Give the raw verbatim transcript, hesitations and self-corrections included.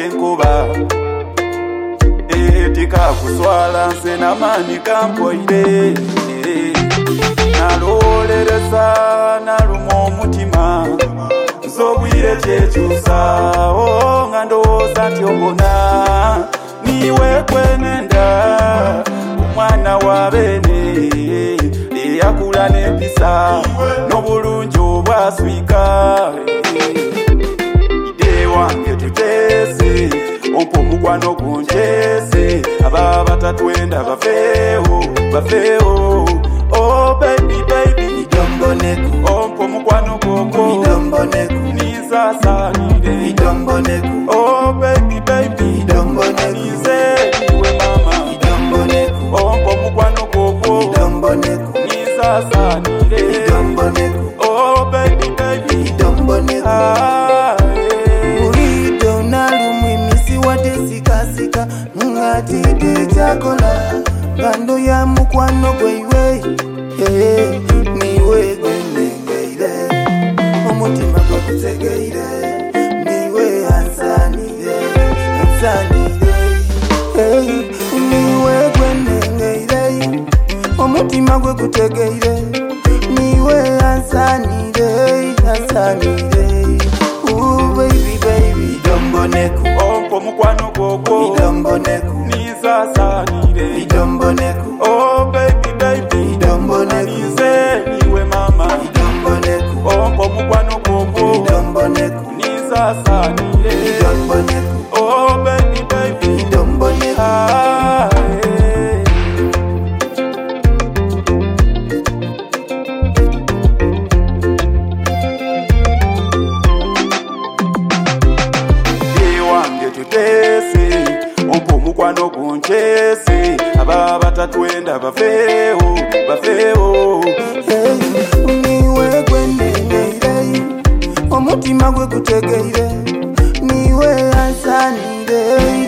enkuba tika kuswala nse namani kampoide nalolereza naluma omutima nsobwire kyekyusa o nga ndowooza nti obona niwe kwenenda omwana wa bene eyakula n'empisa n'obulungi obwaswika ide wange tutese ompo mukwano gunjese ababa tatwenda bafeho bafeho oh baby baby idomboneku ompo mukwano goko idomboneku nizasanire idomboneku oh baby baby idomboneku nize iwe mama idomboneku ompo mukwano goko idomboneku nizasanire idomboneku oh baby baby idomboneku ah urido nalumwimisi wate sikasika ngatide chakola kando ya mukwano gweiwe yeah, niwe gwenengeire omutima gwakutegeire niwe ansanire ansanire hey, niwe gwenengeire omutima gwakutegeire niwe ansanire ansanire ooh baby baby idomboneku ompo mukwano goko idomboneku nizasanire idomboneku oh baby baby idomboneku nize niwe mama idomboneku ompo mukwano goko idomboneku nizasanire idomboneku oh baby baby idomboneku ah hey. Ide wange tutese ompo mukwano gunjese ababa tatwenda bafeho bafeho hey, niwe gwenengeire omutima gwekutegeire niwe ansanire